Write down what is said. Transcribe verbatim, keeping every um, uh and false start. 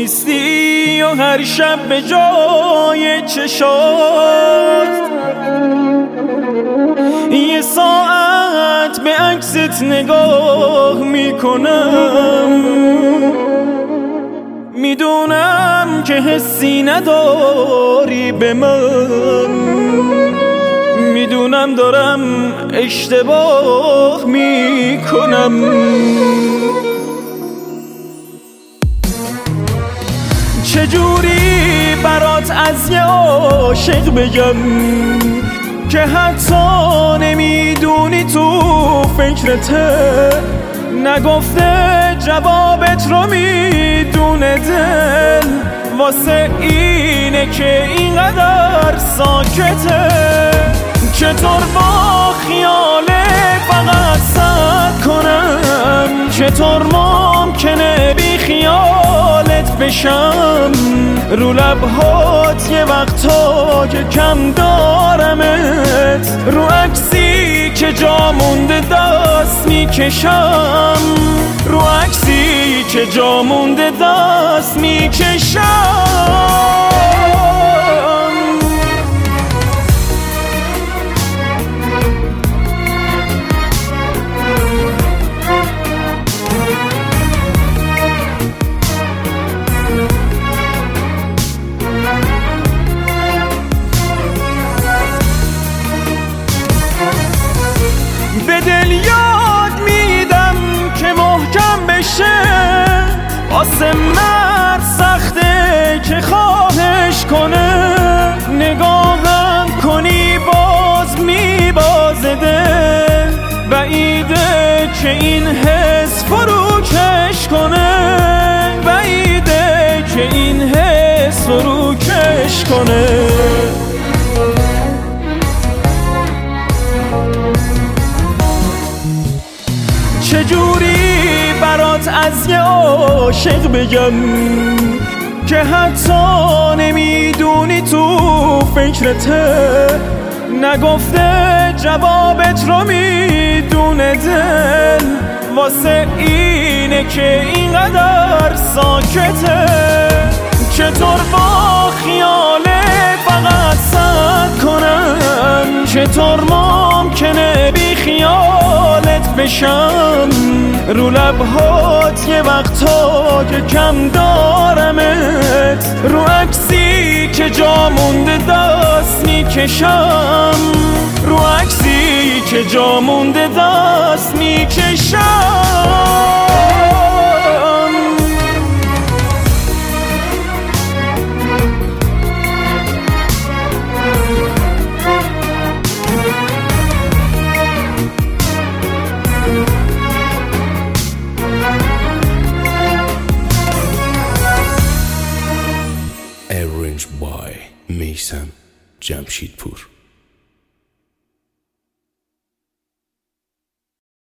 نیستی و هر شب به جای چشات یه ساعت به عکست نگاه میکنم. میدونم که حسی نداری به من، میدونم دارم اشتباه میکنم. چجوری برات از یه عاشق بگم که حتی نمیدونی تو فکرته، نگفته جوابت رو میدونه دل، واسه اینه که اینقدر ساکته. چطور با خیالت فقط سد کنم، چطور ممکنه بی خیالت بشم، رو لبهات یه وقتا که کم دارمت، رو عکسی که جا مونده دست میکشم، رو عکسی که جا مونده دست میکشم. به دل یاد میدم که محکم بشه، واسه مرد سخته که خواهش کنه، نگاهم کنی باز میبازه دل، بعیده که این حس فروکش کنه، بعیده که این حس فروکش کنه. چجوری برات از یه عاشق بگم که حتی نمیدونی تو فکرته، نگفته جوابت رو میدونه دل، واسه اینه که اینقدر ساکته. چطور با خیالت فقط سد کنم، چطور ممکنه بی خیالت بشم، رو لبهات یه وقتا که کم دارمت، رو عکسی که جا مونده دست میکشم، رو عکسی که جا مونده دست میکشم. Arranged by Meysem Jamshidpur.